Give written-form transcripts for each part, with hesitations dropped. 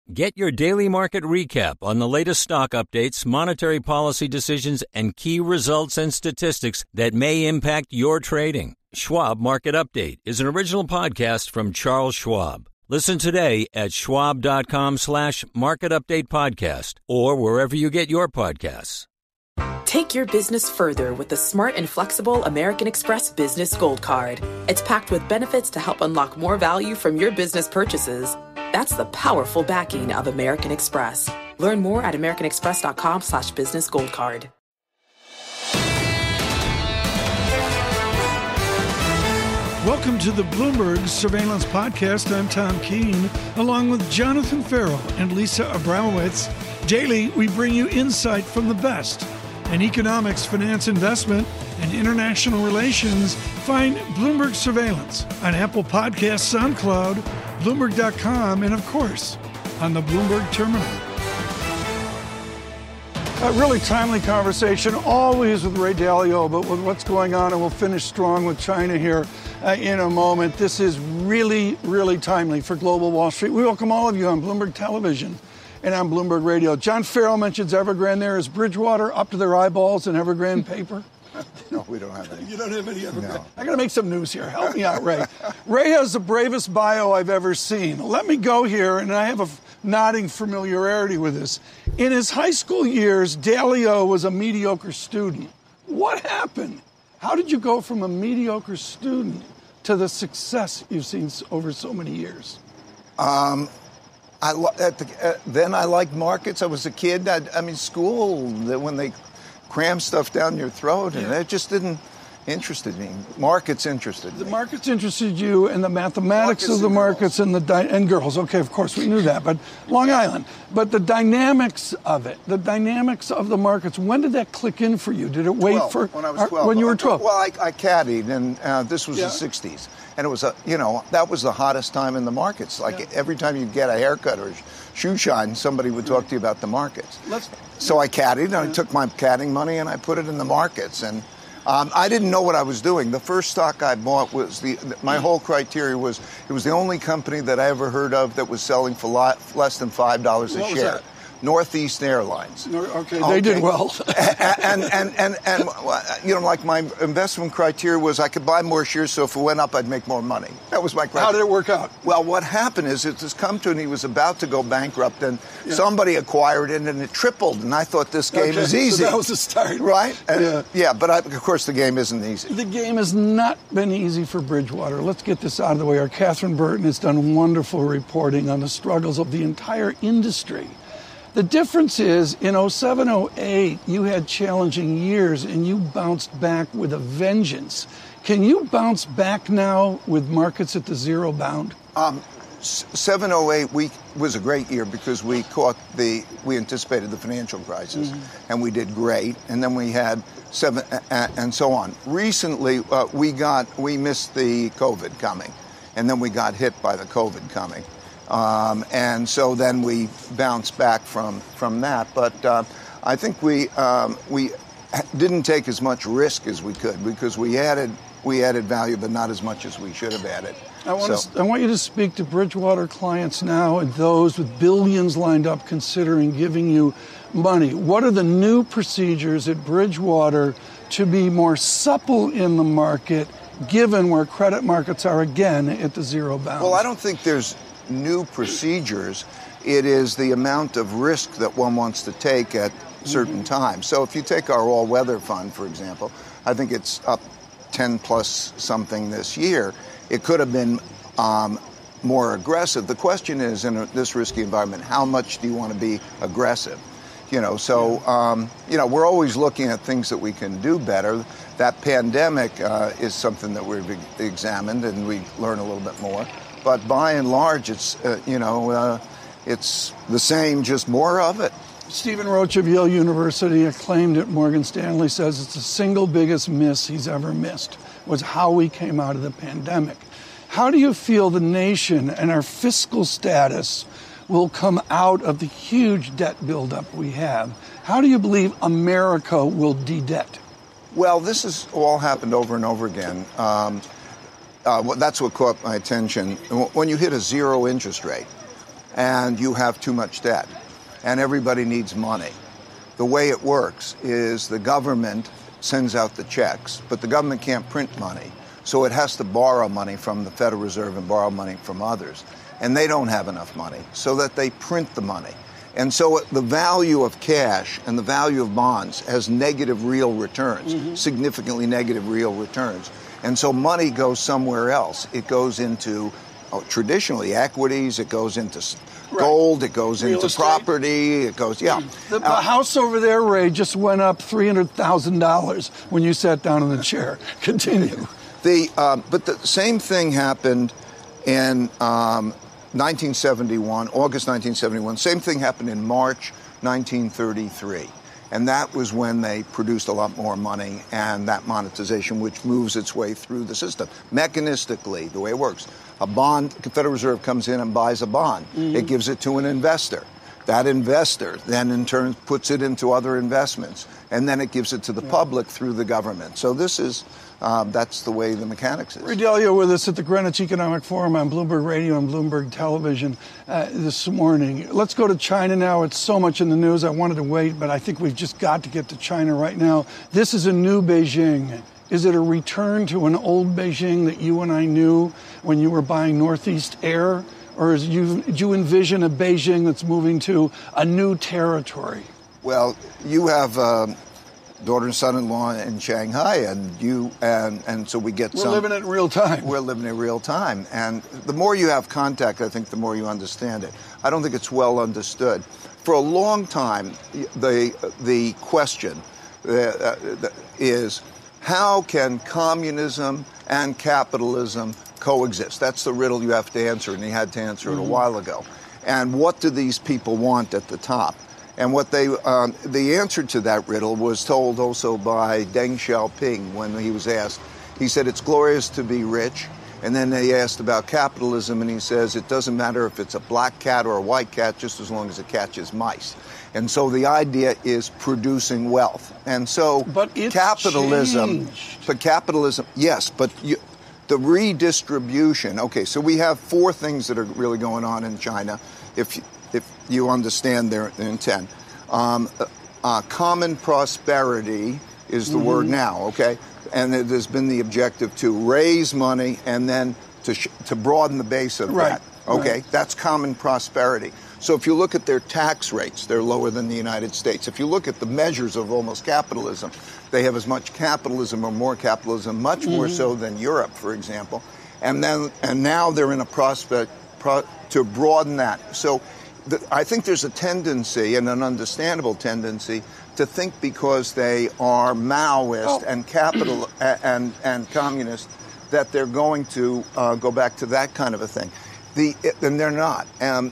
Get your daily market recap on the latest stock updates, monetary policy decisions, and key results and statistics that may impact your trading. Schwab Market Update is an original podcast from Charles Schwab. Listen today at schwab.com/market update podcast or wherever you get your podcasts. Take your business further with the smart and flexible American Express Business Gold Card. It's packed with benefits to help unlock more value from your business purchases. That's the powerful backing of American Express. Learn more at americanexpress.com/business gold card. Welcome to the Bloomberg Surveillance Podcast. I'm Tom Keene, along with Jonathan Farrell and Lisa Abramowitz. Daily, we bring you insight from the best in economics, finance, investment, and international relations. Find Bloomberg Surveillance on Apple Podcasts, SoundCloud, Bloomberg.com, and of course, on the Bloomberg Terminal. A really timely conversation, always with Ray Dalio, but with what's going on, and we'll finish strong with China here in a moment. This is really, really timely for Global Wall Street. We welcome all of you on Bloomberg Television and on Bloomberg Radio. John Farrell mentions Evergrande there. Is Bridgewater up to their eyeballs in Evergrande paper? No, we don't have any. You don't have any Evergrande? No. I got to make some news here. Help me out, Ray. Ray has the bravest bio I've ever seen. Let me go here, and I have a nodding familiarity with this. In his high school years, Dalio was a mediocre student. What happened? How did you go from a mediocre student to the success you've seen over so many years? Then I liked markets. I was a kid. I mean, school, when they cram stuff down your throat, and it just didn't interested me. Markets interested me. The markets interested you, and the mathematics of the markets and and girls. Okay, of course, we knew that, but Long Island. But the dynamics of it, the dynamics of the markets, when did that click in for you? Did it wait for... When I was 12. When you were 12? Well, I caddied, and this was the 60s. And it was, that was the hottest time in the markets. Like every time you get a haircut or shoe shine, somebody would talk to you about the markets. So I caddied, and I took my caddying money and I put it in the markets. And I didn't know what I was doing. The first stock I bought was my whole criteria was it was the only company that I ever heard of that was selling for less than $5 a what share. Was that? Northeast Airlines. Okay, they did well. and like my investment criteria was I could buy more shares, so if it went up, I'd make more money. That was my criteria. How did it work out? Well, what happened is this company was about to go bankrupt, and somebody acquired it, and it tripled, and I thought this game is easy. So that was the start. Right? But of course the game isn't easy. The game has not been easy for Bridgewater. Let's get this out of the way. Our Catherine Burton has done wonderful reporting on the struggles of the entire industry. The difference is, in 07, 08, you had challenging years, and you bounced back with a vengeance. Can you bounce back now with markets at the zero bound? 07, 08 was a great year because we anticipated the financial crisis, and we did great. And then we had and so on. Recently, we missed the COVID coming, and then we got hit by the COVID coming. And so then we bounced back from that. But I think we didn't take as much risk as we could because we added value, but not as much as we should have added. I want you to speak to Bridgewater clients now and those with billions lined up considering giving you money. What are the new procedures at Bridgewater to be more supple in the market, given where credit markets are again at the zero bound? Well, I don't think there's new procedures. It is the amount of risk that one wants to take at certain times. So if you take our all-weather fund, for example, I think it's up 10 plus something this year. It could have been more aggressive. The question is, in this risky environment, how much do you want to be aggressive? We're always looking at things that we can do better. That pandemic is something that we've examined, and we learn a little bit more. But by and large, it's the same, just more of it. Stephen Roach of Yale University, acclaimed at Morgan Stanley, says it's the single biggest miss he's ever missed, was how we came out of the pandemic. How do you feel the nation and our fiscal status will come out of the huge debt buildup we have? How do you believe America will de-debt? Well, this has all happened over and over again. That's what caught my attention. When you hit a zero interest rate, and you have too much debt, and everybody needs money. The way it works is the government sends out the checks, but the government can't print money, so it has to borrow money from the Federal Reserve and borrow money from others, and they don't have enough money, so that they print the money. And so the value of cash and the value of bonds has negative real returns, significantly negative real returns. And so money goes somewhere else. It goes into traditionally equities, it goes into gold, it goes real into estate. Property, it goes, The house over there, Ray, just went up $300,000 when you sat down in the chair. Continue. But the same thing happened in 1971, August 1971. Same thing happened in March 1933. And that was when they produced a lot more money and that monetization, which moves its way through the system. Mechanistically, the way it works, a bond, the Federal Reserve comes in and buys a bond. It gives it to an investor. That investor then in turn puts it into other investments. And then it gives it to the public through the government. So this is, that's the way the mechanics is. Ray Dalio with us at the Greenwich Economic Forum on Bloomberg Radio and Bloomberg Television this morning. Let's go to China now. It's so much in the news. I wanted to wait, but I think we've just got to get to China right now. This is a new Beijing. Is it a return to an old Beijing that you and I knew when you were buying Northeast Air? Or do you envision a Beijing that's moving to a new territory? Well, you have daughter and son-in-law in Shanghai, and so we get We're living it in real time. We're living it in real time. And the more you have contact, I think the more you understand it. I don't think it's well understood. For a long time, the question is, how can communism and capitalism coexist? That's the riddle you have to answer, and you had to answer it a while ago. And what do these people want at the top? And what the answer to that riddle was told also by Deng Xiaoping when he was asked. He said, it's glorious to be rich. And then they asked about capitalism, and he says, it doesn't matter if it's a black cat or a white cat, just as long as it catches mice. And so the idea is producing wealth. And so capitalism, yes, but the redistribution. Okay, so we have four things that are really going on in China, if you understand their intent. Common prosperity is the word now, okay? And it has been the objective to raise money and then to broaden the base of that. Okay, right. That's common prosperity. So if you look at their tax rates, they're lower than the United States. If you look at the measures of almost capitalism, they have as much capitalism or more capitalism, much more so than Europe, for example. And now they're in a prospect to broaden that. So I think there's a tendency, and an understandable tendency, to think because they are Maoist and capital and communist that they're going to go back to that kind of a thing. And they're not.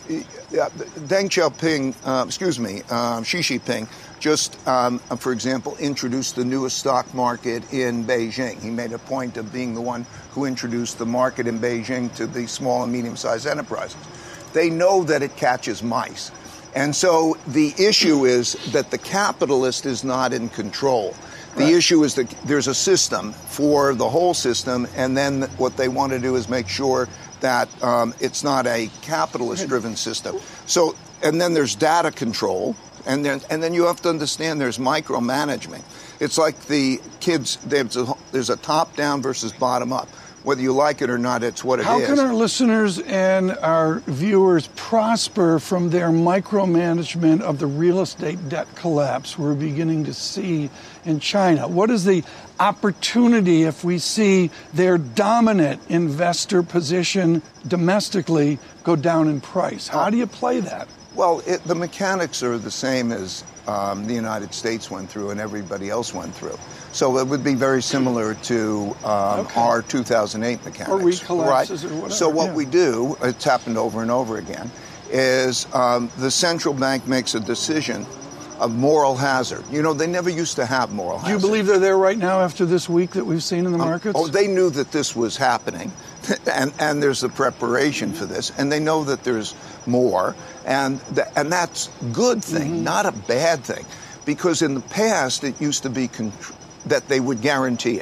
Deng Xiaoping, Xi Jinping just, for example, introduced the newest stock market in Beijing. He made a point of being the one who introduced the market in Beijing to the small and medium-sized enterprises. They know that it catches mice. And so the issue is that the capitalist is not in control. The issue is that there's a system for the whole system, and then what they want to do is make sure that it's not a capitalist-driven system. So, and then there's data control, and then you have to understand there's micromanagement. It's like the kids, there's a top-down versus bottom-up. Whether you like it or not, it's what it is. How can our listeners and our viewers prosper from their micromanagement of the real estate debt collapse we're beginning to see in China? What is the opportunity if we see their dominant investor position domestically go down in price? How do you play that? Well, the mechanics are the same as the United States went through and everybody else went through. So it would be very similar to our 2008 mechanics. Or recollapses or whatever. So what we do, it's happened over and over again, is the central bank makes a decision of moral hazard. You know, they never used to have moral hazard. Do you believe they're there right now after this week that we've seen in the markets? They knew that this was happening, and there's a preparation for this, and they know that there's more, and that's a good thing, not a bad thing, because in the past it used to be that they would guarantee it.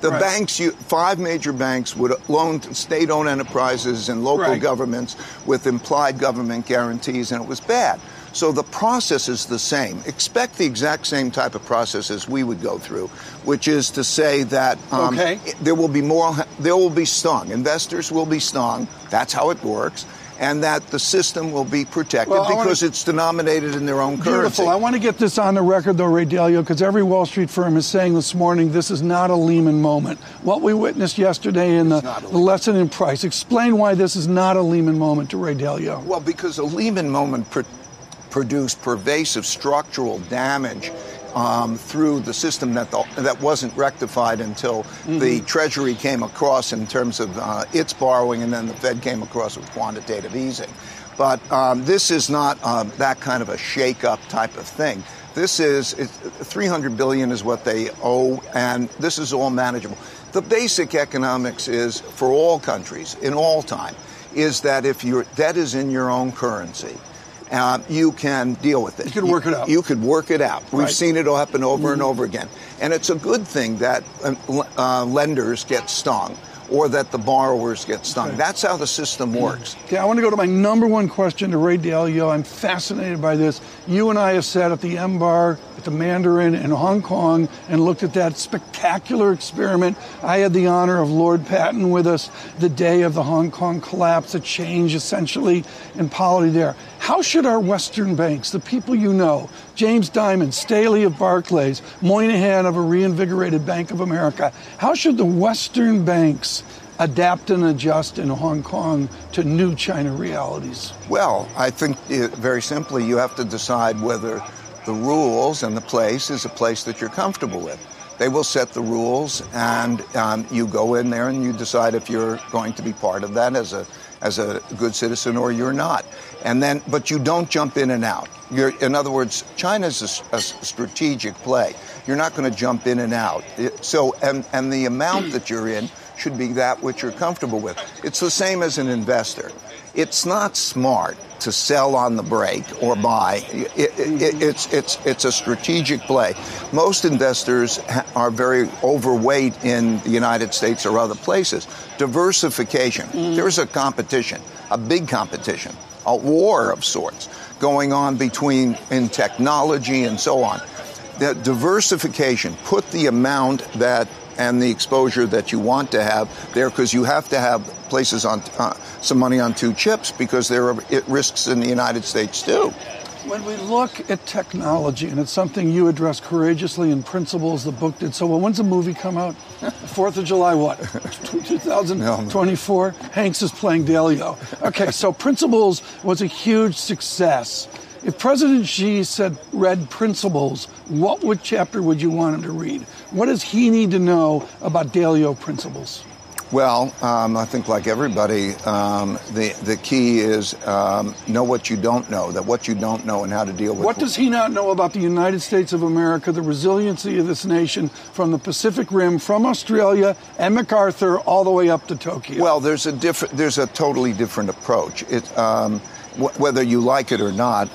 The banks, 5 major banks would loan to state-owned enterprises and local governments with implied government guarantees, and it was bad. So the process is the same. Expect the exact same type of processes we would go through, which is to say that there will be stung. Investors will be stung. That's how it works. And that the system will be protected because it's denominated in their own currency. Beautiful. I want to get this on the record, though, Ray Dalio, because every Wall Street firm is saying this morning this is not a Lehman moment. What we witnessed yesterday in the lesson in price. Explain why this is not a Lehman moment to Ray Dalio. Well, because a Lehman moment produced pervasive structural damage through the system that wasn't rectified until the Treasury came across in terms of its borrowing, and then the Fed came across with quantitative easing. But this is not that kind of a shake-up type of thing. This is $300 billion is what they owe, and this is all manageable. The basic economics is for all countries in all time is that if your debt is in your own currency, you can deal with it. You can work it out. You could work it out. We've seen it happen over and over again. And it's a good thing that lenders get stung or that the borrowers get stung. That's how the system works. Okay, I want to go to my number one question to Ray Dalio. I'm fascinated by this. You and I have sat at the M-Bar, at the Mandarin in Hong Kong, and looked at that spectacular experiment. I had the honor of Lord Patton with us the day of the Hong Kong collapse, the change essentially in polity there. How should our Western banks, the people you know, James Dimon, Staley of Barclays, Moynihan of a reinvigorated Bank of America, how should the Western banks adapt and adjust in Hong Kong to new China realities? Well, I think very simply you have to decide whether the rules and the place is a place that you're comfortable with. They will set the rules, and you go in there and you decide if you're going to be part of that as a good citizen or you're not. And then, but you don't jump in and out. In other words, China's a strategic play. You're not going to jump in and out. And the amount that you're in should be that which you're comfortable with. It's the same as an investor. It's not smart to sell on the break or buy. It's a strategic play. Most investors are very overweight in the United States or other places. Diversification. There's a competition, a big competition, a war of sorts going on in technology and so on. The diversification, put the amount and the exposure that you want to have there, because you have to have places on some money on 2 chips, because there are risks in the United States too. When we look at technology, and it's something you address courageously in Principles, the book did so well. When's the movie come out? 4th of July, what? 2024? Hanks is playing Dalio. Okay, so Principles was a huge success. If President Xi read Principles, what chapter would you want him to read? What does he need to know about Dalio Principles? Well, I think like everybody, the key is know what you don't know, that what you don't know and how to deal with. What does he not know about the United States of America, the resiliency of this nation from the Pacific Rim, from Australia and MacArthur all the way up to Tokyo? Well, there's a totally different approach. Whether you like it or not,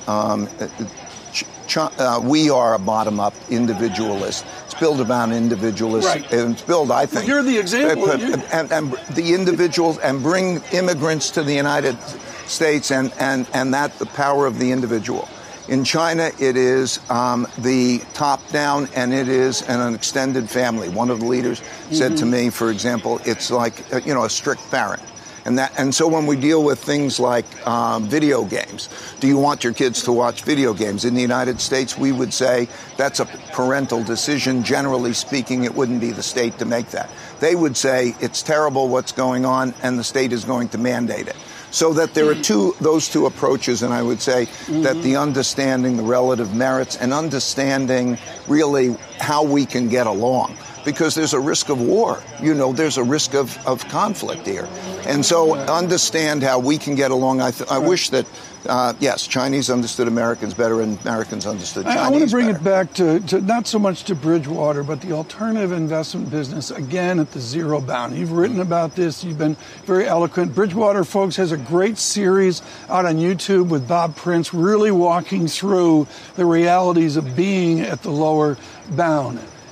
we are a bottom-up individualist. It's built around individualists. Right. And it's built, I think. You're the example. And the individuals, and bring immigrants to the United States, and that the power of the individual. In China, it is the top-down, and it is an extended family. One of the leaders said to me, for example, it's like a strict parent. And so when we deal with things like video games, do you want your kids to watch video games? In the United States, we would say that's a parental decision. Generally speaking, it wouldn't be the state to make that. They would say it's terrible what's going on, and the state is going to mandate it. So that there are those two approaches, and I would say that the understanding the relative merits and understanding really how we can get along. Because there's a risk of war. There's a risk of conflict here. And so understand how we can get along. I wish that, yes, Chinese understood Americans better and Americans understood Chinese better. I want to bring it back to not so much to Bridgewater, but the alternative investment business, again, at the zero bound. You've written about this. You've been very eloquent. Bridgewater, folks, has a great series out on YouTube with Bob Prince, really walking through the realities of being at the lower bound.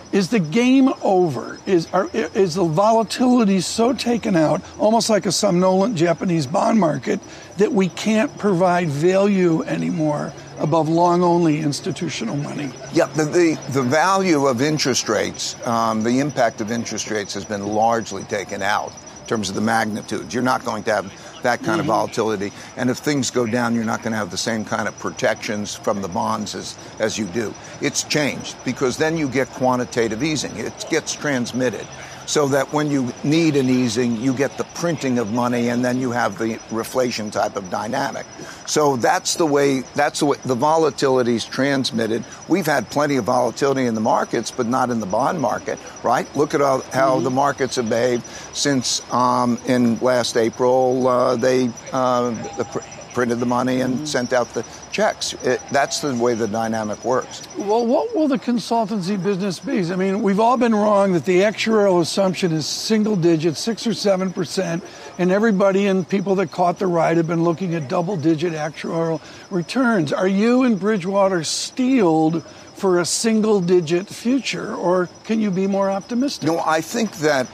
Is the game over? Is the volatility so taken out, almost like a somnolent Japanese bond market, that we can't provide value anymore above long-only institutional money? Yeah, the value of interest rates, the impact of interest rates has been largely taken out in terms of the magnitude. You're not going to have that kind of volatility. And if things go down, you're not going to have the same kind of protections from the bonds as you do. It's changed because then you get quantitative easing. It gets transmitted so that when you need an easing, you get the printing of money and then you have the reflation type of dynamic. So that's the way the volatility is transmitted. We've had plenty of volatility in the markets, but not in the bond market, right? Look at how the markets have behaved since in last April, they printed the money and sent out the checks. That's the way the dynamic works. Well, what will the consultancy business be? I mean, we've all been wrong that the actuarial assumption is single digits, 6 or 7%, and everybody and people that caught the ride have been looking at double-digit actuarial returns. Are you and Bridgewater steeled for a single-digit future, or can you be more optimistic? No, I think that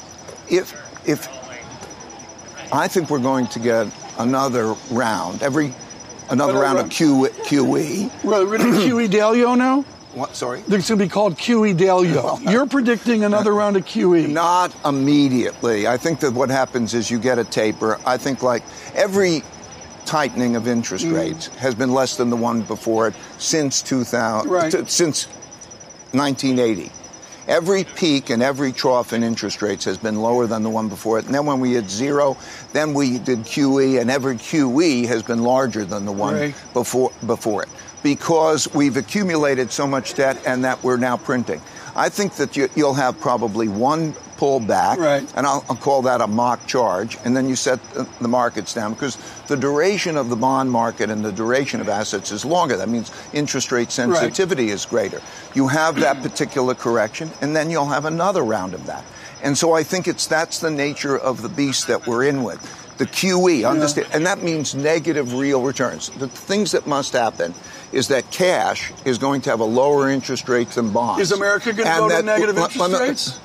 I think we're going to get another round, another round of QE. Well, we're going to QE Dalio now? What? Sorry? It's going to be called QE Dalio. You're predicting another round of QE. Not immediately. I think that what happens is you get a taper. I think like every tightening of interest rates has been less than the one before it since 2000, since 1980. Every peak and every trough in interest rates has been lower than the one before it. And then when we hit zero, then we did QE, and every QE has been larger than the one before it, because we've accumulated so much debt and that we're now printing. I think that you'll have probably one pullback, and I'll call that a mock charge, and then you set the markets down, because the duration of the bond market and the duration of assets is longer. That means interest rate sensitivity is greater. You have that particular correction, and then you'll have another round of that. And so I think that's the nature of the beast that we're in with. The QE, understand, and that means negative real returns. The things that must happen is that cash is going to have a lower interest rate than bonds. Is America going to go to negative interest rates?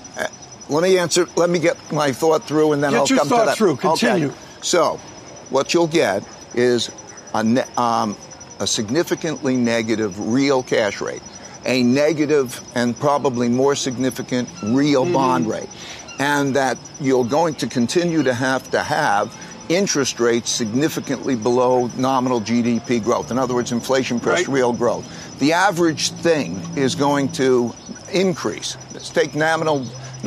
Let me get my thought through, and then I'll come to that. Get your thought through. Continue. Okay. So, what you'll get is a significantly negative real cash rate, a negative and probably more significant real bond rate, and that you're going to continue to have interest rates significantly below nominal GDP growth. In other words, inflation plus real growth. The average thing is going to increase. Let's take nominal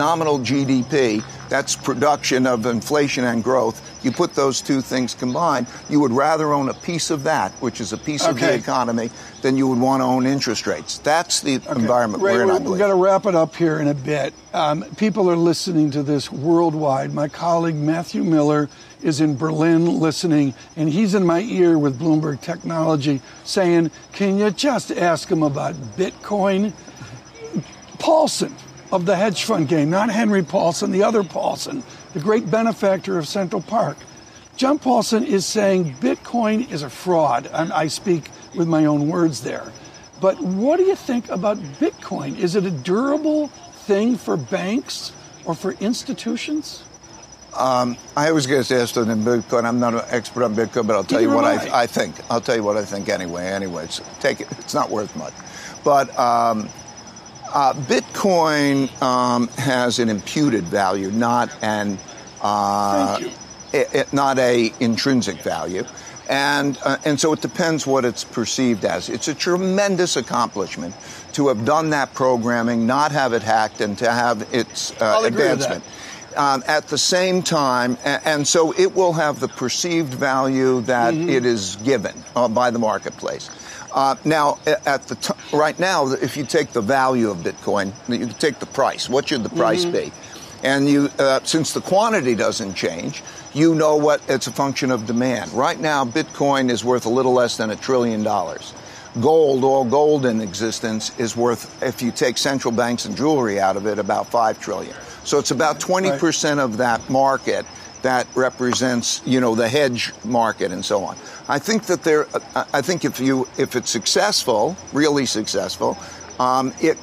GDP. That's production of inflation and growth. You put those two things combined, you would rather own a piece of that, which is a piece of the economy, than you would want to own interest rates. That's the environment we're in, I believe. We've got to wrap it up here in a bit. People are listening to this worldwide. My colleague Matthew Miller is in Berlin listening, and he's in my ear with Bloomberg Technology saying, can you just ask him about Bitcoin? Paulson of the hedge fund game, not Henry Paulson, the other Paulson, the great benefactor of Central Park. John Paulson is saying Bitcoin is a fraud. I speak with my own words there. But what do you think about Bitcoin? Is it a durable thing for banks or for institutions? I always get asked on Bitcoin. I'm not an expert on Bitcoin, but I'll tell you what I think. I'll tell you what I think anyway. So take it. It's not worth much. But Bitcoin has an imputed value, not an not a intrinsic value, and so it depends what it's perceived as. It's a tremendous accomplishment to have done that programming, not have it hacked, and to have its advancement. At the same time, and so it will have the perceived value that it is given by the marketplace. Now, right now, if you take the value of Bitcoin, you take the price. What should the price be? And since the quantity doesn't change, you know what it's a function of demand. Right now, Bitcoin is worth a little less than $1 trillion. Gold, all gold in existence, is worth, if you take central banks and jewelry out of it, about $5 trillion. So it's about 20% of that market that represents, the hedge market and so on. I think that if it's successful, really successful,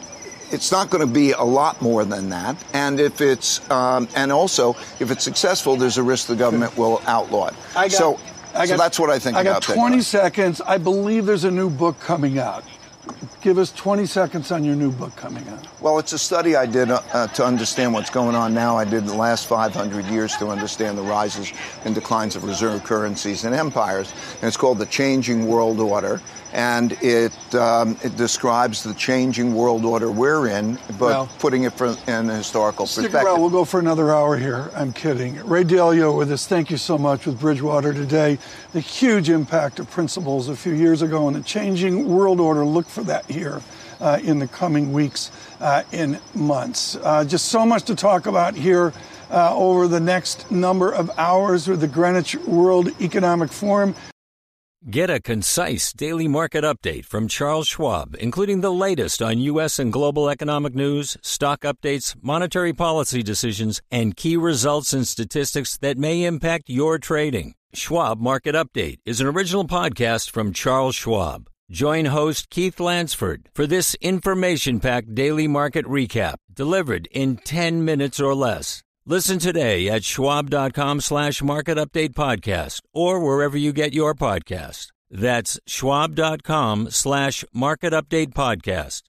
it's not going to be a lot more than that. And if it's and also if it's successful, there's a risk the government will outlaw it. So that's what I think about that. I got 20 seconds. I believe there's a new book coming out. Give us 20 seconds on your new book coming out. Well, it's a study I did to understand what's going on now. I did in the last 500 years to understand the rises and declines of reserve currencies and empires. And it's called The Changing World Order. And it describes the changing world order we're in, but putting it in a historical perspective. Stick around. We'll go for another hour here. I'm kidding. Ray Dalio with us. Thank you so much with Bridgewater today. The huge impact of principles a few years ago and the changing world order. Look for that here in the coming weeks and months. Just so much to talk about here over the next number of hours with the Greenwich World Economic Forum. Get a concise daily market update from Charles Schwab, including the latest on U.S. and global economic news, stock updates, monetary policy decisions, and key results and statistics that may impact your trading. Schwab Market Update is an original podcast from Charles Schwab. Join host Keith Lansford for this information-packed daily market recap delivered in 10 minutes or less. Listen today at schwab.com/market update podcast or wherever you get your podcast. That's schwab.com/market update podcast.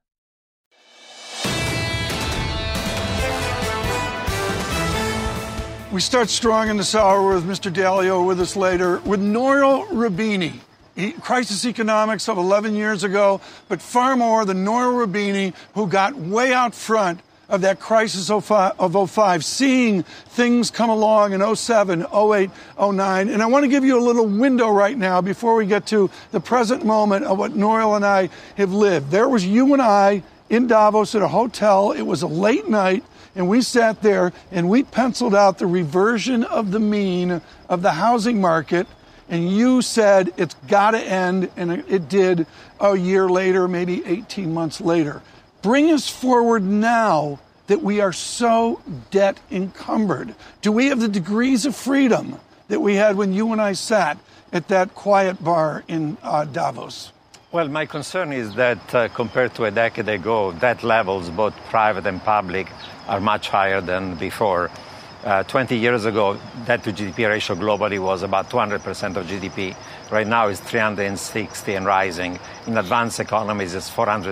We start strong in this hour with Mr. Dalio with us later, with Nouriel Roubini. Crisis economics of 11 years ago, but far more than Nouriel Roubini, who got way out front of that crisis of 05, seeing things come along in 07, 08, 09. And I want to give you a little window right now before we get to the present moment of what Nouriel and I have lived. There was you and I in Davos at a hotel. It was a late night, and we sat there and we penciled out the reversion of the mean of the housing market. And you said it's got to end, and it did a year later, maybe 18 months later. Bring us forward now that we are so debt encumbered. Do we have the degrees of freedom that we had when you and I sat at that quiet bar in Davos? Well, my concern is that compared to a decade ago, debt levels, both private and public, are much higher than before. 20 years ago, debt to GDP ratio globally was about 200% of GDP. Right now it's 360 and rising. In advanced economies, it's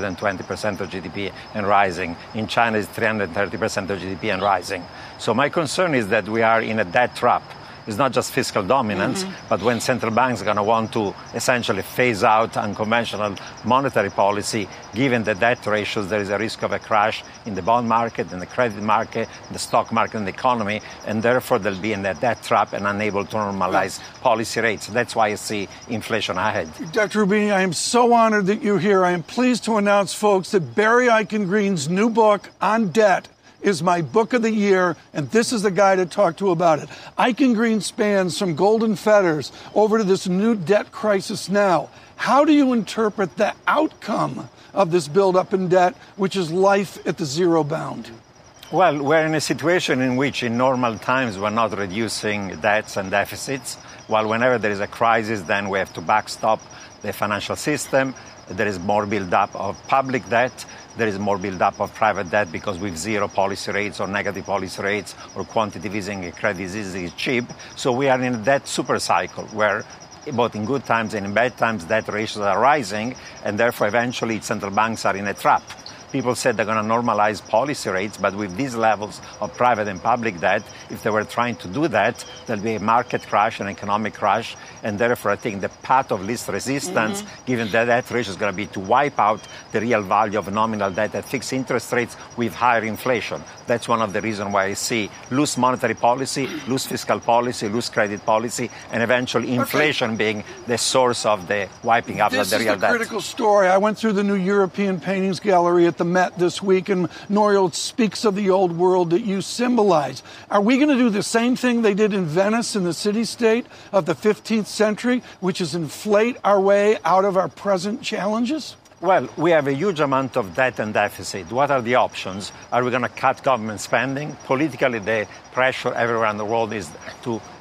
420% of GDP and rising. In China, it's 330% of GDP and rising. So my concern is that we are in a debt trap. It's not just fiscal dominance, but when central banks are going to want to essentially phase out unconventional monetary policy, given the debt ratios, there is a risk of a crash in the bond market, in the credit market, the stock market, and the economy, and therefore they'll be in a debt trap and unable to normalize policy rates. That's why I see inflation ahead. Dr. Roubini, I am so honored that you're here. I am pleased to announce, folks, that Barry Eichengreen's new book on debt is my book of the year, and this is the guy to talk to about it. Eichengreen spans from golden fetters over to this new debt crisis now. How do you interpret the outcome of this buildup in debt, which is life at the zero bound? Well, we're in a situation in which in normal times we're not reducing debts and deficits, while whenever there is a crisis, then we have to backstop the financial system. There is more build-up of public debt. There is more build-up of private debt because with zero policy rates or negative policy rates or quantitative easing credit is cheap. So we are in a debt super cycle where both in good times and in bad times debt ratios are rising, and therefore eventually central banks are in a trap. People said they're going to normalize policy rates, but with these levels of private and public debt, if they were trying to do that, there'll be a market crash, an economic crash, and therefore I think the path of least resistance, given that debt ratio, is going to be to wipe out the real value of nominal debt at fixed interest rates with higher inflation. That's one of the reasons why I see loose monetary policy, loose fiscal policy, loose credit policy, and eventually inflation being the source of the wiping out of the real debt. This is the critical story. I went through the new European Paintings Gallery at the Met this week, and Nouriel speaks of the old world that you symbolize. Are we going to do the same thing they did in Venice in the city-state of the 15th century, which is inflate our way out of our present challenges? Well, we have a huge amount of debt and deficit. What are the options? Are we going to cut government spending? Politically, the pressure everywhere in the world is to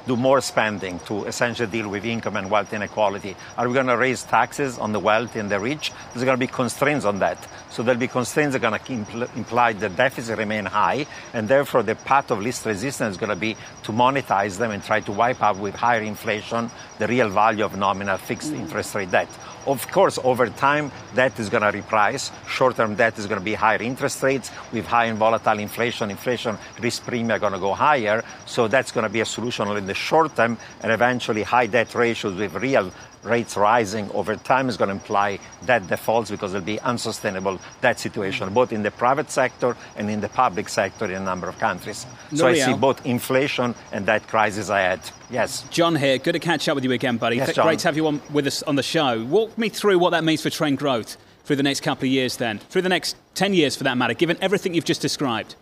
do more spending to essentially deal with income and wealth inequality? Are we going to raise taxes on the wealthy and the rich? There's going to be constraints on that. So there'll be constraints that are going to imply the deficit remain high, and therefore the path of least resistance is going to be to monetize them and try to wipe out with higher inflation the real value of nominal fixed interest rate debt. Of course, over time, debt is going to reprice. Short-term debt is going to be higher interest rates. With high and volatile inflation, risk premium are going to go higher. So that's going to be a solution in the short term, and eventually high debt ratios with real rates rising over time is going to imply debt defaults because it'll be unsustainable debt situation, both in the private sector and in the public sector in a number of countries. So I see both inflation and debt crisis ahead. Yes. John here. Good to catch up with you again, buddy. Yes, John. Great to have you on with us on the show. Walk me through what that means for trend growth through the next couple of years then, through the next 10 years for that matter, given everything you've just described.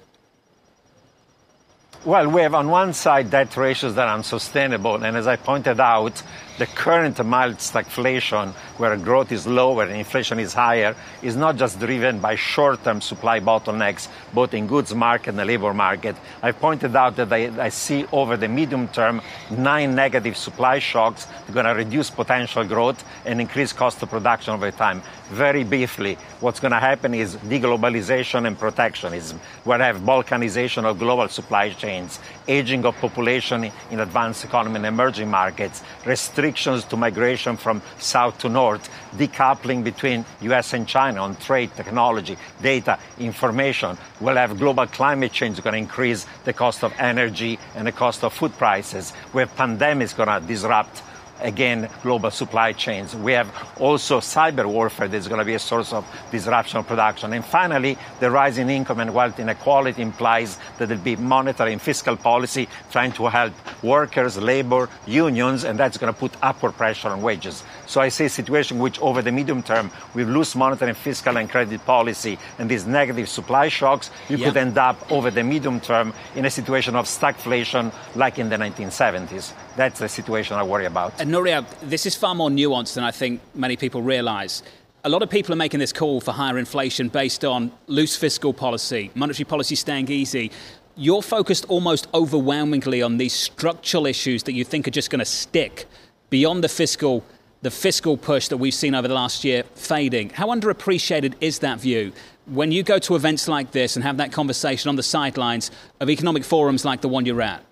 Well, we have on one side debt ratios that are unsustainable, and as I pointed out, the current mild stagflation, where growth is lower and inflation is higher, is not just driven by short-term supply bottlenecks, both in goods market and the labor market. I pointed out that I see over the medium term 9 negative supply shocks that are going to reduce potential growth and increase cost of production over time. Very briefly, what's going to happen is deglobalization and protectionism. We'll have balkanization of global supply chains, aging of population in advanced economy and emerging markets, restrictions to migration from south to north, decoupling between US and China on trade, technology, data, information. We'll have global climate change going to increase the cost of energy and the cost of food prices. We have pandemics going to disrupt again, global supply chains. We have also cyber warfare that's going to be a source of disruption of production. And finally, the rise in income and wealth inequality implies that there'll be monetary and fiscal policy trying to help workers, labor, unions, and that's going to put upward pressure on wages. So I see a situation which over the medium term, with loose monetary and fiscal and credit policy and these negative supply shocks, you could end up over the medium term in a situation of stagflation like in the 1970s. That's the situation I worry about. And Nouriel, this is far more nuanced than I think many people realise. A lot of people are making this call for higher inflation based on loose fiscal policy, monetary policy staying easy. You're focused almost overwhelmingly on these structural issues that you think are just going to stick beyond the fiscal push that we've seen over the last year fading. How underappreciated is that view when you go to events like this and have that conversation on the sidelines of economic forums like the one you're at?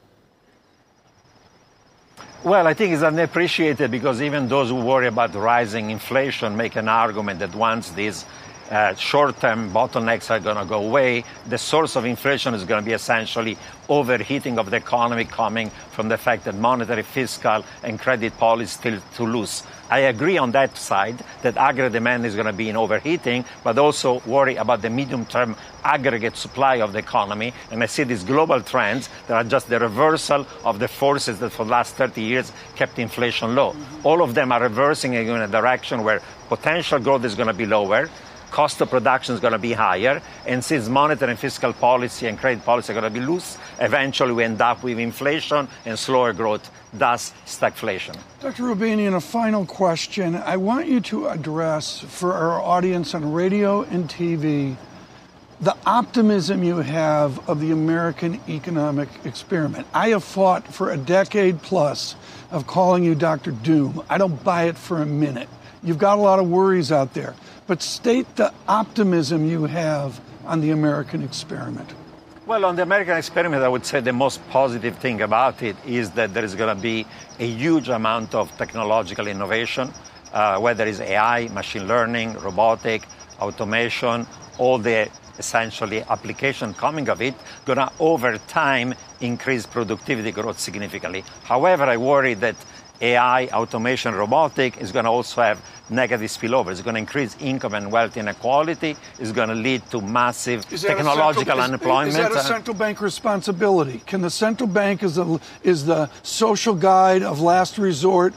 Well, I think it's unappreciated because even those who worry about rising inflation make an argument that once these short-term bottlenecks are going to go away, the source of inflation is going to be essentially overheating of the economy coming from the fact that monetary, fiscal, and credit policy is still too loose. I agree on that side that aggregate demand is going to be in overheating, but also worry about the medium-term aggregate supply of the economy. And I see these global trends that are just the reversal of the forces that for the last 30 years kept inflation low. All of them are reversing in a direction where potential growth is going to be lower, cost of production is going to be higher, and since monetary and fiscal policy and credit policy are going to be loose, eventually we end up with inflation and slower growth, thus stagflation. Dr. Urbanian, a final question. I want you to address for our audience on radio and TV the optimism you have of the American economic experiment. I have fought for a decade plus of calling you Dr. Doom. I don't buy it for a minute. You've got a lot of worries out there, but state the optimism you have on the American experiment. Well, on the American experiment, I would say the most positive thing about it is that there is going to be a huge amount of technological innovation, whether it's AI, machine learning, robotic, automation, all the essentially application coming of it, going to over time increase productivity growth significantly. However, I worry that AI, automation, robotic is going to also have negative spillover. It's going to increase income and wealth inequality. It's going to lead to massive technological unemployment. Is that a central bank responsibility? Can the central bank, as the social guide of last resort,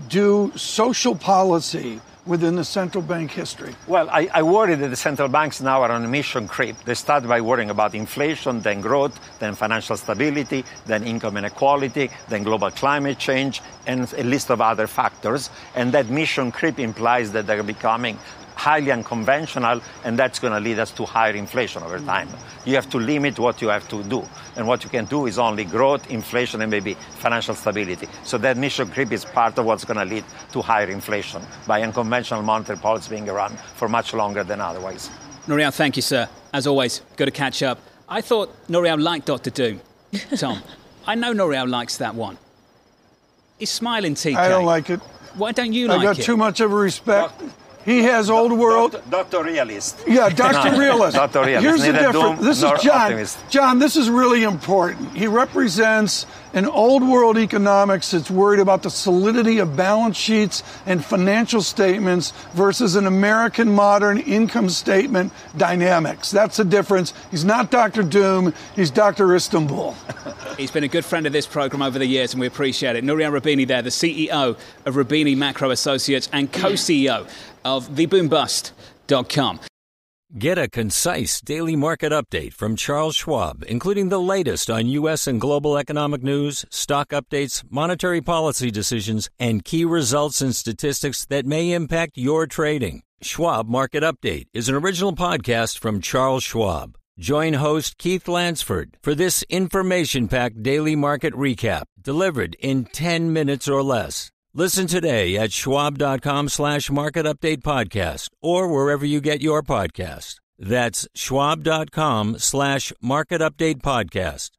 do social policy within the central bank history? Well, I worry that the central banks now are on a mission creep. They start by worrying about inflation, then growth, then financial stability, then income inequality, then global climate change, and a list of other factors. And that mission creep implies that they're becoming highly unconventional, and that's going to lead us to higher inflation over time. You have to limit what you have to do. And what you can do is only growth, inflation, and maybe financial stability. So that initial creep is part of what's going to lead to higher inflation by unconventional monetary policy being around for much longer than otherwise. Nouriel, thank you, sir. As always, good to catch up. I thought Nouriel liked Dr. Doom. Tom, I know Nouriel likes that one. He's smiling, TK. I don't like it. Why don't you like it? I got too much of a respect. He has old world. Dr. Realist. Yeah, Dr. Realist. Dr. Realist. Here's the Neither difference. doom This nor is John. optimist. John, this is really important. He represents an old world economics that's worried about the solidity of balance sheets and financial statements versus an American modern income statement dynamics. That's the difference. He's not Dr. Doom. He's Dr. Istanbul. He's been a good friend of this program over the years, and we appreciate it. Nouriel Roubini there, the CEO of Roubini Macro Associates and co-CEO of theboombust.com. Get a concise daily market update from Charles Schwab, including the latest on U.S. and global economic news, stock updates, monetary policy decisions, and key results and statistics that may impact your trading. Schwab Market Update is an original podcast from Charles Schwab. Join host Keith Lansford for this information-packed daily market recap delivered in 10 minutes or less. Listen today at schwab.com/market update podcast or wherever you get your podcast. That's schwab.com/market update podcast.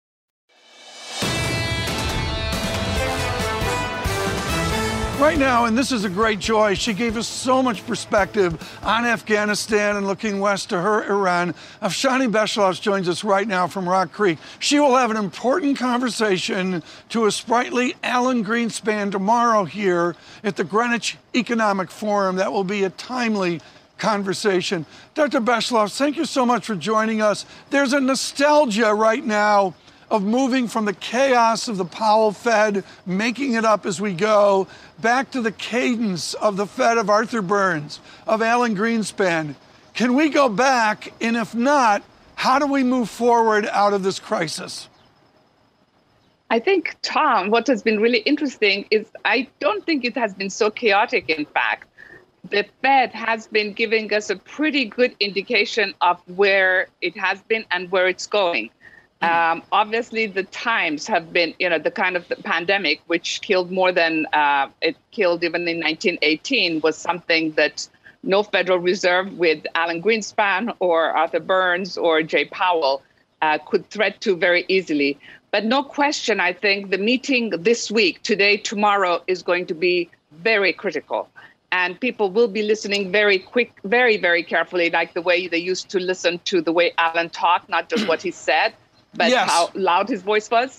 Right now, and this is a great joy, she gave us so much perspective on Afghanistan and looking west to her Iran. Afshani Besheloff joins us right now from Rock Creek. She will have an important conversation to a sprightly Alan Greenspan tomorrow here at the Greenwich Economic Forum. That will be a timely conversation. Dr. Besheloff, thank you so much for joining us. There's a nostalgia right now of moving from the chaos of the Powell Fed, making it up as we go, back to the cadence of the Fed of Arthur Burns, of Alan Greenspan. Can we go back? And if not, how do we move forward out of this crisis? I think, Tom, what has been really interesting is I don't think it has been so chaotic, in fact. The Fed has been giving us a pretty good indication of where it has been and where it's going. Obviously, the times have been, the kind of the pandemic, which killed more than it killed even in 1918, was something that no Federal Reserve with Alan Greenspan or Arthur Burns or Jay Powell could threat to very easily. But no question, I think the meeting this week, today, tomorrow, is going to be very critical. And people will be listening very very carefully, like the way they used to listen to the way Alan talked, not just what he said, but yes, how loud his voice was.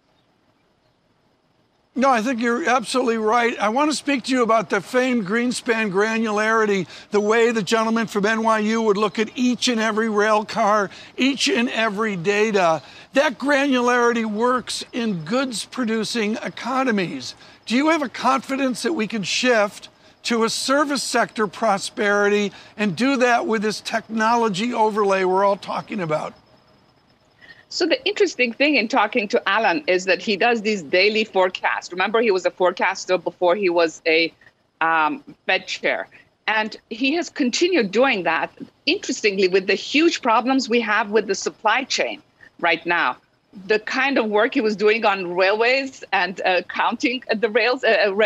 No, I think you're absolutely right. I want to speak to you about the famed Greenspan granularity, the way the gentleman from NYU would look at each and every rail car, each and every data. That granularity works in goods-producing economies. Do you have a confidence that we can shift to a service sector prosperity and do that with this technology overlay we're all talking about? So the interesting thing in talking to Alan is that he does these daily forecasts. Remember, he was a forecaster before he was a Fed chair. And he has continued doing that, interestingly, with the huge problems we have with the supply chain right now. The kind of work he was doing on railways and counting the rails,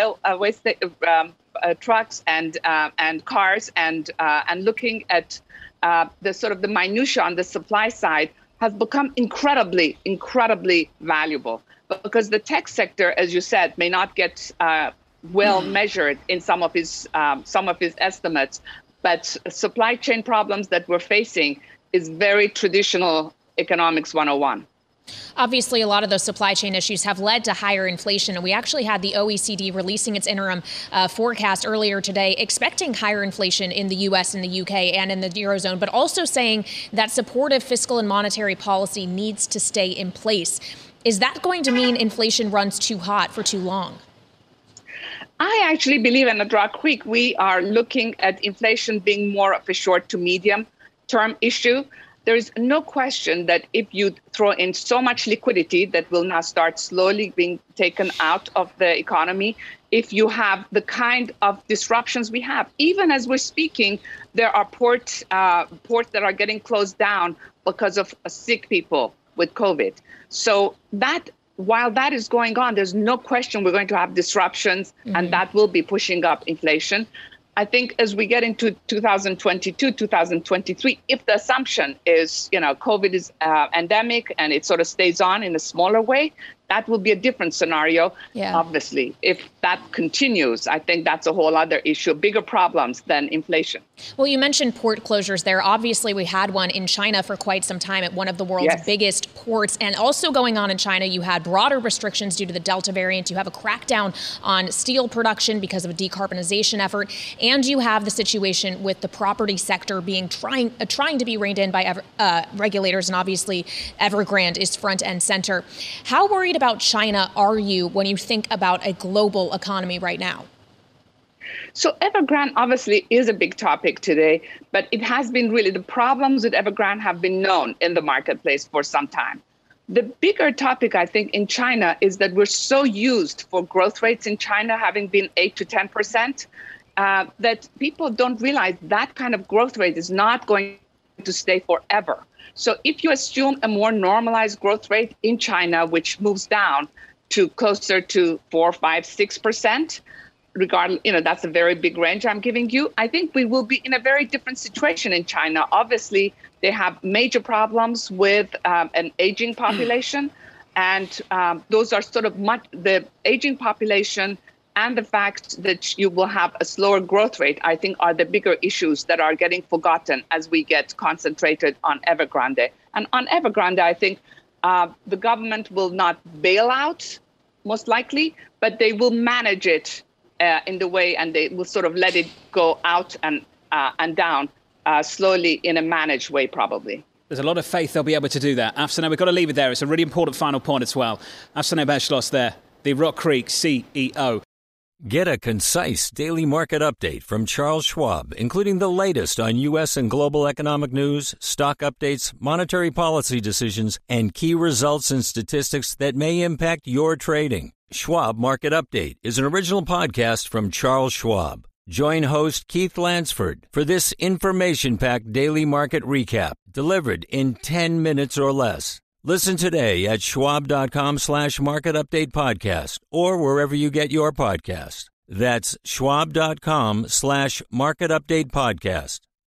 trucks and cars and looking at the sort of the minutia on the supply side has become incredibly valuable, because the tech sector, as you said, may not get well measured in some of his estimates, but supply chain problems that we're facing is very traditional economics 101. Obviously, a lot of those supply chain issues have led to higher inflation. And we actually had the OECD releasing its interim forecast earlier today, expecting higher inflation in the U.S. and the U.K. and in the Eurozone, but also saying that supportive fiscal and monetary policy needs to stay in place. Is that going to mean inflation runs too hot for too long? I actually believe at Rock Creek, we are looking at inflation being more of a short to medium term issue. there is no question that if you throw in so much liquidity that will now start slowly being taken out of the economy, if you have the kind of disruptions we have, even as we're speaking, there are ports that are getting closed down because of sick people with COVID. So that, while that is going on, there's no question we're going to have disruptions, and that will be pushing up inflation. I think as we get into 2022, 2023, if the assumption is, COVID is endemic and it sort of stays on in a smaller way, that will be a different scenario, obviously. If that continues, I think that's a whole other issue, bigger problems than inflation. Well, you mentioned port closures there. Obviously, we had one in China for quite some time at one of the world's biggest ports. And also going on in China, you had broader restrictions due to the Delta variant. You have a crackdown on steel production because of a decarbonization effort. And you have the situation with the property sector being trying to be reined in by regulators. And obviously, Evergrande is front and center. How worried about China are you when you think about a global economy right now? So Evergrande obviously is a big topic today, but it has been really, the problems with Evergrande have been known in the marketplace for some time. The bigger topic, I think, in China is that we're so used for growth rates in China having been 8 to 10%, that people don't realize that kind of growth rate is not going to stay forever. So if you assume a more normalized growth rate in China, which moves down to closer to 4, 5, 6%, regardless, that's a very big range I'm giving you, I think we will be in a very different situation in China. Obviously, they have major problems with an aging population. And those are sort of the aging population and the fact that you will have a slower growth rate, I think, are the bigger issues that are getting forgotten as we get concentrated on Evergrande. And on Evergrande, I think the government will not bail out, most likely, but they will manage it in the way, and they will sort of let it go out and down slowly in a managed way, probably. There's a lot of faith they'll be able to do that. Afsaneh, we've got to leave it there. It's a really important final point as well. Afsaneh Beschloss there, the Rock Creek CEO. Get a concise daily market update from Charles Schwab, including the latest on U.S. and global economic news, stock updates, monetary policy decisions, and key results and statistics that may impact your trading. Schwab Market Update is an original podcast from Charles Schwab. Join host Keith Lansford for this information-packed daily market recap delivered in 10 minutes or less. Listen today at schwab.com/market update podcast or wherever you get your podcast. That's schwab.com/market update podcast.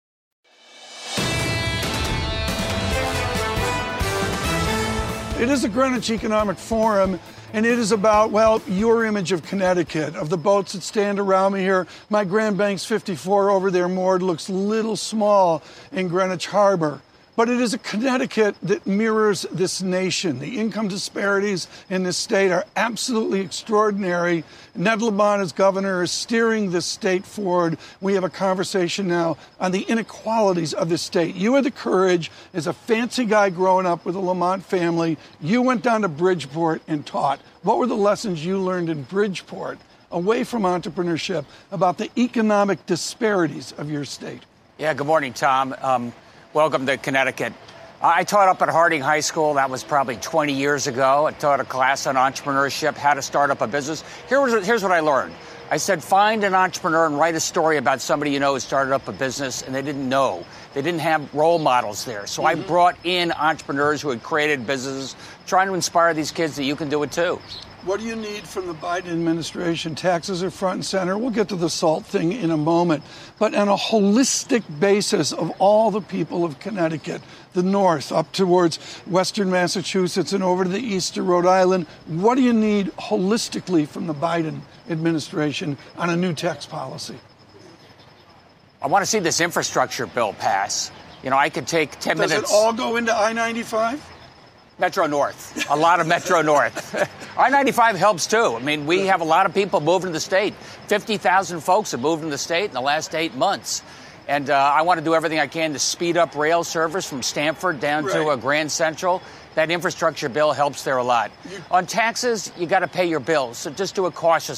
It is a Greenwich Economic Forum, and it is about, well, your image of Connecticut, of the boats that stand around me here. My Grand Banks 54 over there moored looks a little small in Greenwich Harbor. But it is a Connecticut that mirrors this nation. The income disparities in this state are absolutely extraordinary. Ned Lamont, as governor, is steering this state forward. We have a conversation now on the inequalities of this state. You had the courage, as a fancy guy growing up with a Lamont family, you went down to Bridgeport and taught. What were the lessons you learned in Bridgeport, away from entrepreneurship, about the economic disparities of your state? Yeah, good morning, Tom. Welcome to Connecticut. I taught up at Harding High School. That was probably 20 years ago. I taught a class on entrepreneurship, how to start up a business. Here's what I learned. I said, find an entrepreneur and write a story about somebody you know who started up a business and they didn't know. They didn't have role models there. So I brought in entrepreneurs who had created businesses, trying to inspire these kids that you can do it too. What do you need from the Biden administration? Taxes are front and center. We'll get to the SALT thing in a moment. But on a holistic basis of all the people of Connecticut, the north, up towards western Massachusetts and over to the east to Rhode Island, what do you need holistically from the Biden administration on a new tax policy? I want to see this infrastructure bill pass. I could take 10 minutes. Does it all go into I-95? Metro North, a lot of Metro North. I-95 helps, too. I mean, we have a lot of people moving to the state. 50,000 folks have moved to the state in the last 8 months. And I want to do everything I can to speed up rail service from Stamford down to Grand Central. That infrastructure bill helps there a lot. On taxes, you got to pay your bills, so just do it cautiously.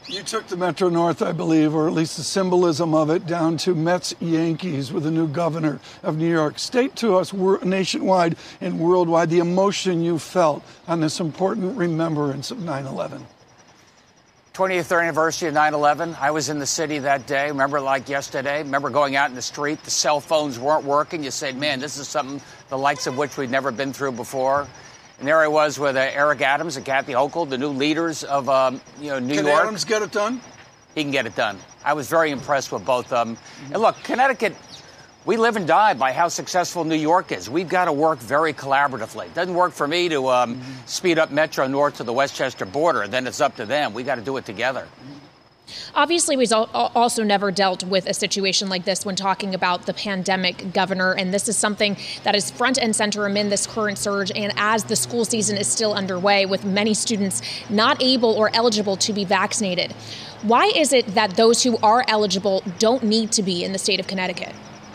You took the Metro North, I believe, or at least the symbolism of it, down to Mets Yankees with the new governor of New York. State to us nationwide and worldwide the emotion you felt on this important remembrance of 9/11. 20th anniversary of 9/11. I was in the city that day. Remember it like yesterday. Remember going out in the street. The cell phones weren't working. You said, man, this is something the likes of which we'd never been through before. And there I was with Eric Adams and Kathy Hochul, the new leaders of New York. Can Adams get it done? He can get it done. I was very impressed with both of them. And look, Connecticut, we live and die by how successful New York is. We've got to work very collaboratively. It doesn't work for me to speed up Metro North to the Westchester border. Then it's up to them. We got to do it together. Obviously, we've also never dealt with a situation like this when talking about the pandemic, Governor, and this is something that is front and center amid this current surge and as the school season is still underway with many students not able or eligible to be vaccinated. Why is it that those who are eligible don't need to be in the state of Connecticut?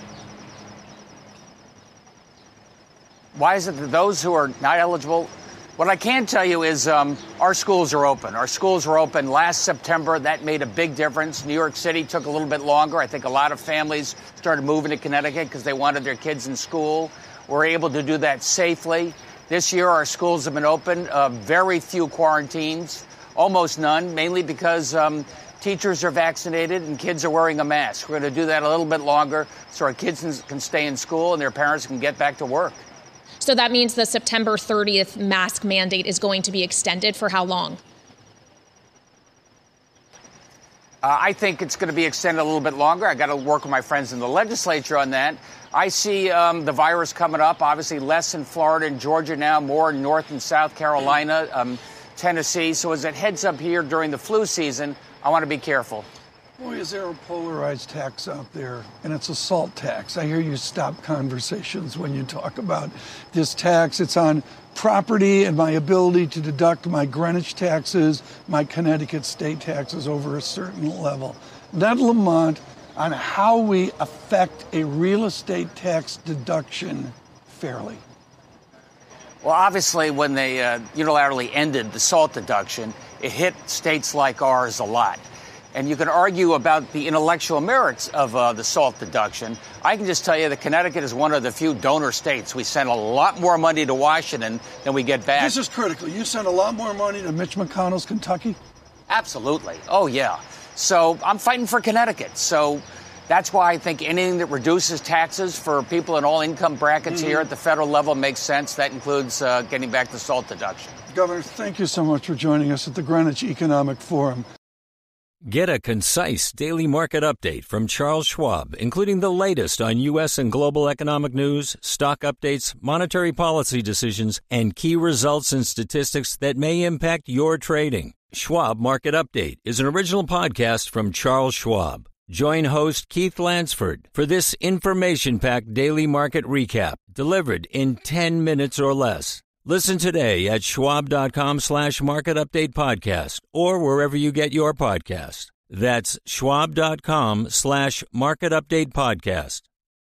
Why is it that those who are not eligible? What I can tell you is our schools are open. Our schools were open last September. That made a big difference. New York City took a little bit longer. I think a lot of families started moving to Connecticut because they wanted their kids in school. We're able to do that safely. This year, our schools have been open. Very few quarantines, almost none, mainly because teachers are vaccinated and kids are wearing a mask. We're going to do that a little bit longer so our kids can stay in school and their parents can get back to work. So that means the September 30th mask mandate is going to be extended for how long? I think it's going to be extended a little bit longer. I got to work with my friends in the legislature on that. I see the virus coming up, obviously less in Florida and Georgia now, more in North and South Carolina, Tennessee. So as it heads up here during the flu season, I want to be careful. Boy, is there a polarized tax out there, and it's a SALT tax. I hear you stop conversations when you talk about this tax. It's on property and my ability to deduct my Greenwich taxes, my Connecticut state taxes over a certain level. Ned Lamont on how we affect a real estate tax deduction fairly. Well, obviously, when they unilaterally ended the SALT deduction, it hit states like ours a lot. And you can argue about the intellectual merits of the SALT deduction. I can just tell you that Connecticut is one of the few donor states. We send a lot more money to Washington than we get back. This is critical. You send a lot more money to Mitch McConnell's Kentucky? Absolutely. Oh, yeah. So I'm fighting for Connecticut. So that's why I think anything that reduces taxes for people in all income brackets here at the federal level makes sense. That includes getting back the SALT deduction. Governor, thank you so much for joining us at the Greenwich Economic Forum. Get a concise daily market update from Charles Schwab, including the latest on U.S. and global economic news, stock updates, monetary policy decisions, and key results and statistics that may impact your trading. Schwab Market Update is an original podcast from Charles Schwab. Join host Keith Lansford for this information-packed daily market recap delivered in 10 minutes or less. Listen today at schwab.com/market update podcast or wherever you get your podcast. That's schwab.com/market update podcast.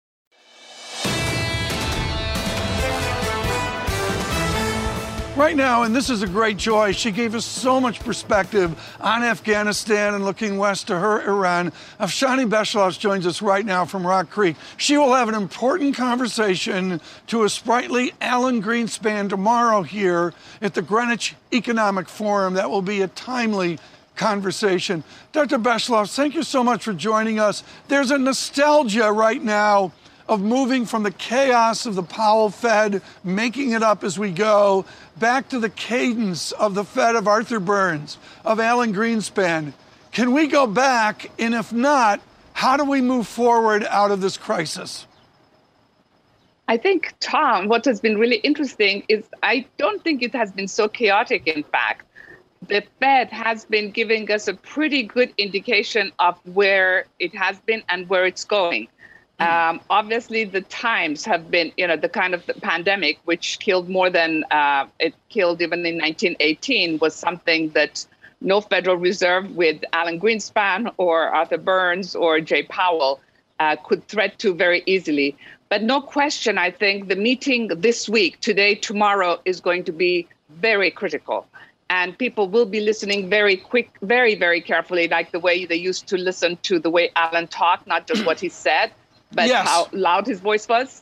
Right now, and this is a great joy, she gave us so much perspective on Afghanistan and looking west to her Iran. Afshani Beshelovs joins us right now from Rock Creek. She will have an important conversation to a sprightly Alan Greenspan tomorrow here at the Greenwich Economic Forum. That will be a timely conversation. Dr. Beshelovs, thank you so much for joining us. There's a nostalgia right now of moving from the chaos of the Powell Fed, making it up as we go, back to the cadence of the Fed of Arthur Burns, of Alan Greenspan. Can we go back? And if not, how do we move forward out of this crisis? I think, Tom, what has been really interesting is I don't think it has been so chaotic, in fact. The Fed has been giving us a pretty good indication of where it has been and where it's going. Obviously, the times have been, the kind of the pandemic, which killed more than it killed even in 1918, was something that no Federal Reserve with Alan Greenspan or Arthur Burns or Jay Powell could threat to very easily. But no question, I think the meeting this week, today, tomorrow, is going to be very critical. And people will be listening very very carefully, like the way they used to listen to the way Alan talked, not just what he said, but how loud his voice was.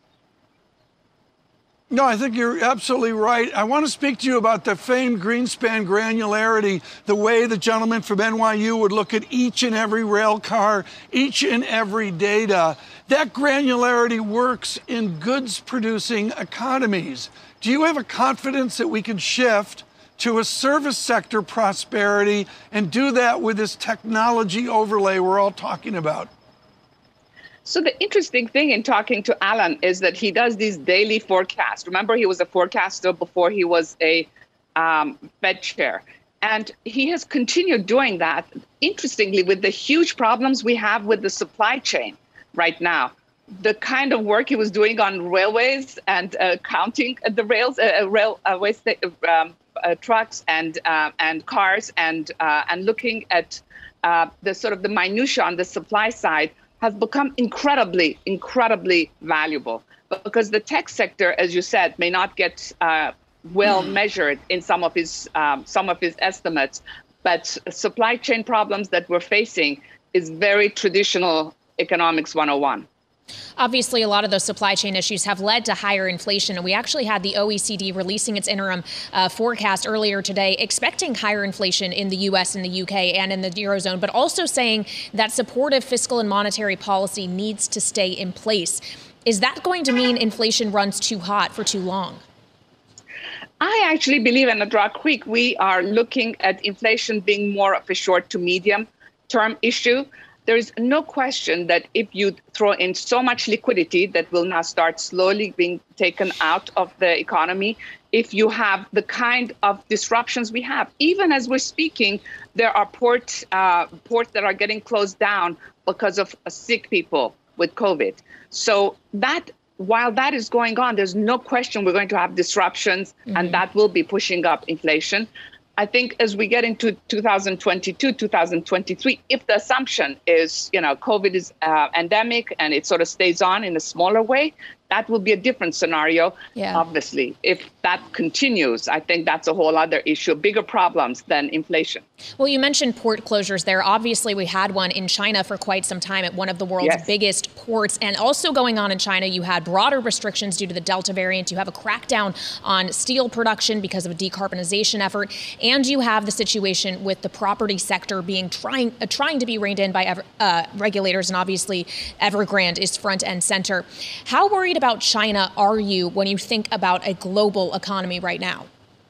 No, I think you're absolutely right. I want to speak to you about the famed Greenspan granularity, the way the gentleman from NYU would look at each and every rail car, each and every data. That granularity works in goods-producing economies. Do you have a confidence that we can shift to a service sector prosperity and do that with this technology overlay we're all talking about? So the interesting thing in talking to Alan is that he does these daily forecasts. Remember, he was a forecaster before he was a Fed chair. And he has continued doing that, interestingly, with the huge problems we have with the supply chain right now. The kind of work he was doing on railways and counting the railways, trucks and cars and looking at the sort of the minutia on the supply side has become incredibly valuable, because the tech sector, as you said, may not get well measured in some of his estimates, but supply chain problems that we're facing is very traditional economics 101. Obviously, a lot of those supply chain issues have led to higher inflation. And we actually had the OECD releasing its interim forecast earlier today, expecting higher inflation in the U.S. and the UK and in the Eurozone, but also saying that supportive fiscal and monetary policy needs to stay in place. Is that going to mean inflation runs too hot for too long? I actually believe in Drak Creek, we are looking at inflation being more of a short to medium term issue. There is no question that if you throw in so much liquidity that will now start slowly being taken out of the economy, if you have the kind of disruptions we have, even as we're speaking, there are ports that are getting closed down because of sick people with COVID. So that, while that is going on, there's no question we're going to have disruptions, and that will be pushing up inflation. I think as we get into 2022, 2023, if the assumption is, COVID is endemic and it sort of stays on in a smaller way, that will be a different scenario. Yeah. Obviously, if that continues, I think that's a whole other issue, bigger problems than inflation. Well, you mentioned port closures there. Obviously, we had one in China for quite some time at one of the world's biggest ports. And also going on in China, you had broader restrictions due to the Delta variant. You have a crackdown on steel production because of a decarbonization effort. And you have the situation with the property sector being trying to be reined in by regulators. And obviously, Evergrande is front and center. How worried about China are you when you think about a global economy right now?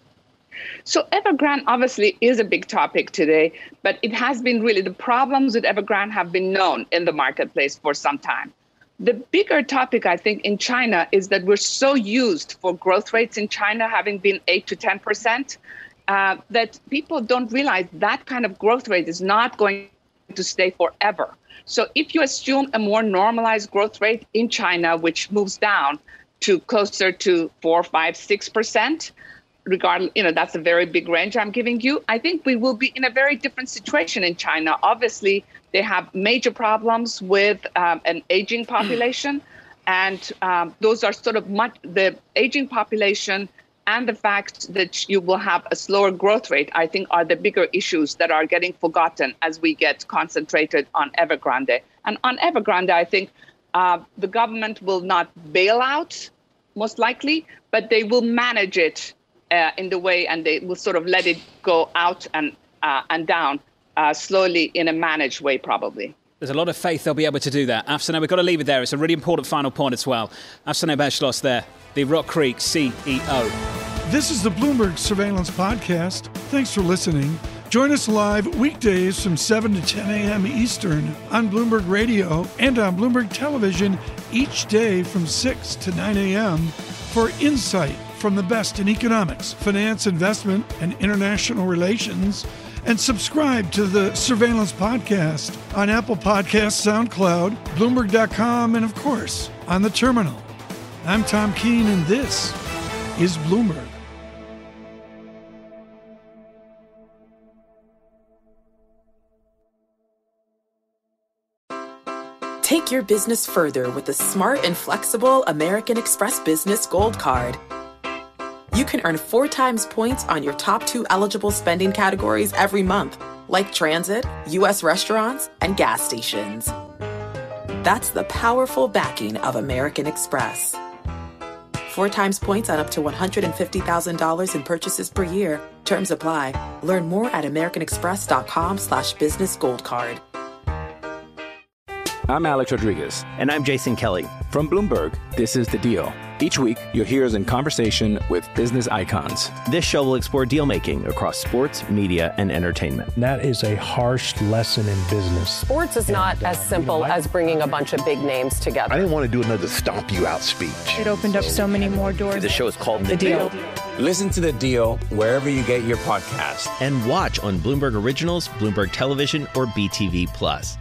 So Evergrande obviously is a big topic today, but it has been really, the problems with Evergrande have been known in the marketplace for some time. The bigger topic, I think, in China is that we're so used for growth rates in China having been 8 to 10%, that people don't realize that kind of growth rate is not going to stay forever. So if you assume a more normalized growth rate in China, which moves down to closer to 4, 5, 6%, regardless, that's a very big range I'm giving you. I think we will be in a very different situation in China. Obviously, they have major problems with an aging population, and those are sort of the aging population and the fact that you will have a slower growth rate, I think, are the bigger issues that are getting forgotten as we get concentrated on Evergrande. And on Evergrande, I think the government will not bail out, most likely, but they will manage it in the way, and they will sort of let it go out and down slowly in a managed way, probably. There's a lot of faith they'll be able to do that. Afsaneh, we've got to leave it there. It's a really important final point as well. Afsaneh Beschloss there, the Rock Creek CEO. This is the Bloomberg Surveillance Podcast. Thanks for listening. Join us live weekdays from 7 to 10 a.m. Eastern on Bloomberg Radio and on Bloomberg Television each day from 6 to 9 a.m. for insight from the best in economics, finance, investment, and international relations. And subscribe to the Surveillance Podcast on Apple Podcasts, SoundCloud, Bloomberg.com, and of course, on the terminal. I'm Tom Keene, and this is Bloomberg. Take your business further with the smart and flexible American Express Business Gold Card. You can earn 4 times points on your top 2 eligible spending categories every month, like transit, U.S. restaurants, and gas stations. That's the powerful backing of American Express. 4 times points on up to $150,000 in purchases per year. Terms apply. Learn more at americanexpress.com/businessgoldcard. I'm Alex Rodriguez. And I'm Jason Kelly. From Bloomberg, this is The Deal. Each week, you'll hear us in conversation with business icons. This show will explore deal-making across sports, media, and entertainment. That is a harsh lesson in business. Sports is not as simple as bringing a bunch of big names together. I didn't want to do another stomp you out speech. It opened up so many more doors. The show is called The Deal. Listen to The Deal wherever you get your podcasts. And watch on Bloomberg Originals, Bloomberg Television, or BTV+.